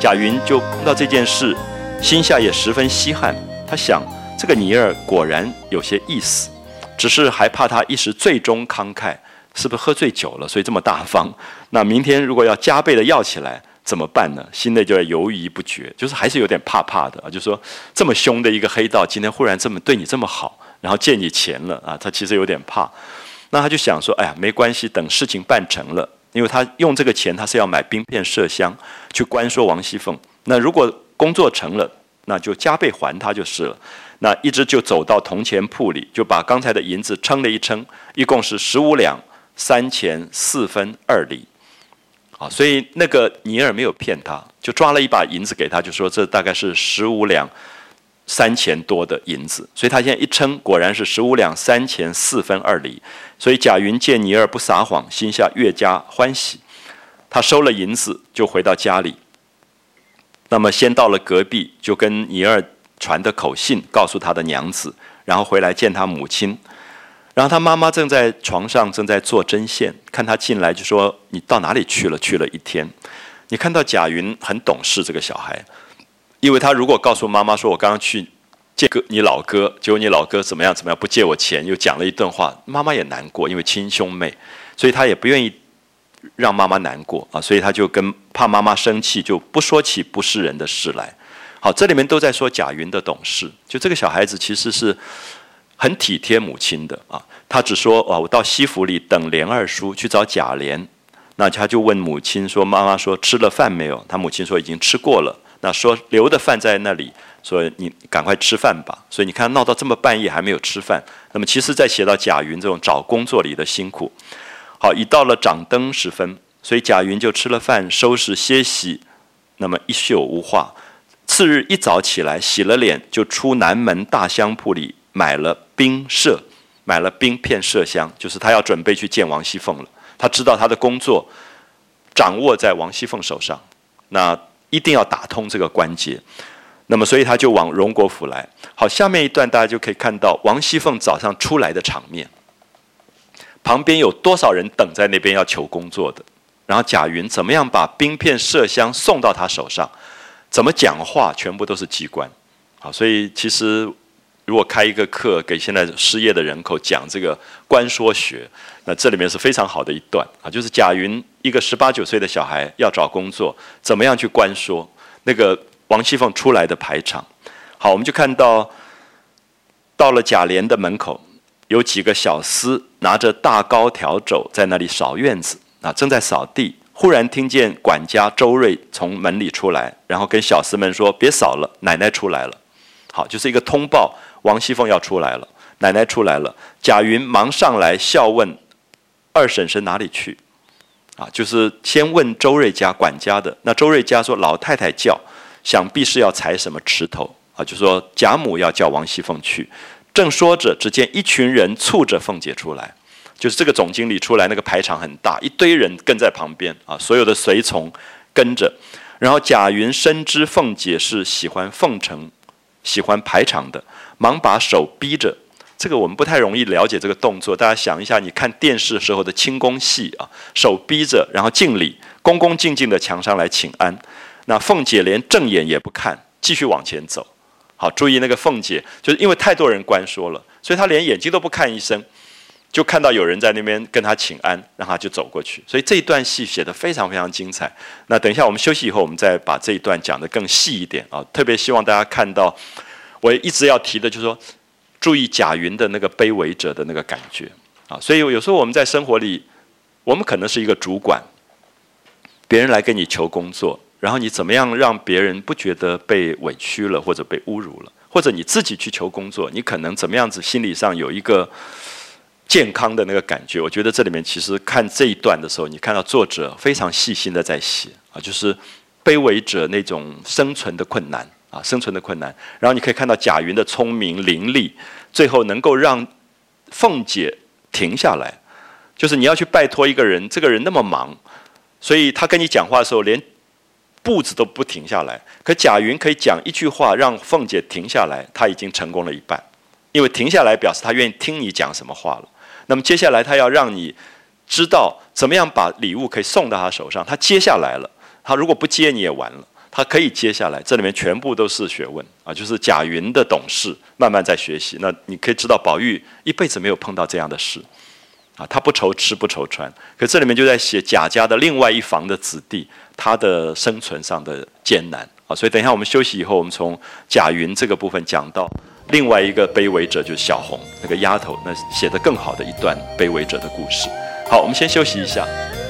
贾云就碰到这件事，心下也十分稀罕。他想，这个尼尔果然有些意思，只是还怕他一时最终慷慨，是不是喝醉酒了，所以这么大方？那明天如果要加倍的要起来怎么办呢？心内就在犹豫不决，就是还是有点怕怕的啊。就说这么凶的一个黑道，今天忽然这么对你这么好，然后借你钱了啊，他其实有点怕。那他就想说，哎呀，没关系，等事情办成了，因为他用这个钱，他是要买冰片麝香去关说王熙凤。那如果工作成了，那就加倍还他就是了。那一直就走到铜钱铺里，就把刚才的银子称了一称，一共是15两3钱4分2厘。啊，所以那个尼尔没有骗他，就抓了一把银子给他，就说这大概是15两3钱多的银子。所以他现在一称，果然是15两3钱4分2厘。所以贾云见尼尔不撒谎，心下越加欢喜。他收了银子，就回到家里。那么先到了隔壁，就跟尼尔传的口信告诉他的娘子，然后回来见他母亲。然后他妈妈正在床上正在做针线，看他进来就说：“你到哪里去了？去了一天。”你看到贾云很懂事，这个小孩，因为他如果告诉妈妈说：“我刚刚去借你老哥，结果你老哥怎么样怎么样，不借我钱，又讲了一顿话，妈妈也难过，因为亲兄妹，所以他也不愿意让妈妈难过啊，所以他就怕妈妈生气，就不说起不是人的事来。好，这里面都在说贾云的懂事，就这个小孩子其实是很体贴母亲的啊。他只说我到西府里等莲二叔去找贾琏，那他就问母亲说：“妈妈说吃了饭没有？”他母亲说已经吃过了。那说留的饭在那里，说你赶快吃饭吧。所以你看闹到这么半夜还没有吃饭，那么其实在写到贾云这种找工作里的辛苦。好，已到了掌灯时分，所以贾云就吃了饭，收拾歇息，那么一宿无话。次日一早起来，洗了脸，就出南门大香铺里买了冰片麝香，就是他要准备去见王熙凤了。他知道他的工作掌握在王熙凤手上，那一定要打通这个关节。那么，所以他就往荣国府来。好，下面一段大家就可以看到王熙凤早上出来的场面，旁边有多少人等在那边要求工作的，然后贾云怎么样把冰片麝香送到他手上，怎么讲话，全部都是机关。好，所以其实如果开一个课给现在失业的人口讲这个官说学，那这里面是非常好的一段啊，就是贾云一个18、19岁的小孩要找工作，怎么样去官说，那个王熙凤出来的排场。好，我们就看到了贾琏的门口，有几个小厮拿着大高笤帚在那里扫院子啊，正在扫地。忽然听见管家周瑞从门里出来，然后跟小厮们说：“别扫了，奶奶出来了。”好，就是一个通报，王熙凤要出来了，奶奶出来了。贾云忙上来笑问：“二婶婶哪里去？”啊，就是先问周瑞家管家的。那周瑞家说：“老太太叫，想必是要裁什么池头啊。”就说贾母要叫王熙凤去。正说着，只见一群人簇着凤姐出来。就是这个总经理出来，那个排场很大，一堆人跟在旁边啊，所有的随从跟着。然后贾云深知凤姐是喜欢奉承、喜欢排场的，忙把手逼着。这个我们不太容易了解这个动作，大家想一下，你看电视时候的清宫戏啊，手逼着，然后敬礼，恭恭敬敬的墙上来请安。那凤姐连正眼也不看，继续往前走。好，注意那个凤姐，就是因为太多人关说了，所以她连眼睛都不看一声。就看到有人在那边跟他请安，让他就走过去。所以这一段戏写得非常非常精彩。那等一下我们休息以后，我们再把这一段讲得更细一点啊。特别希望大家看到，我一直要提的就是说，注意贾云的那个卑微者的那个感觉啊。所以有时候我们在生活里，我们可能是一个主管，别人来跟你求工作，然后你怎么样让别人不觉得被委屈了或者被侮辱了，或者你自己去求工作，你可能怎么样子心理上有一个健康的那个感觉。我觉得这里面其实看这一段的时候，你看到作者非常细心的在写啊，就是卑微者那种生存的困难啊，生存的困难。然后你可以看到贾云的聪明伶俐，最后能够让凤姐停下来。就是你要去拜托一个人，这个人那么忙，所以他跟你讲话的时候连步子都不停下来。可贾云可以讲一句话让凤姐停下来，他已经成功了一半，因为停下来表示他愿意听你讲什么话了。那么接下来他要让你知道怎么样把礼物可以送到他手上，他接下来了，他如果不接你也完了， 他可以接下来，这里面全部都是学问啊，就是贾云的懂事，慢慢在学习。那你可以知道，宝玉一辈子没有碰到这样的事啊，他不愁吃不愁穿。可这里面就在写贾家的另外一房的子弟，他的生存上的艰难啊。所以等一下我们休息以后，我们从贾云这个部分讲到另外一个卑微者，就是小红那个丫头，那写得更好的一段卑微者的故事。好，我们先休息一下。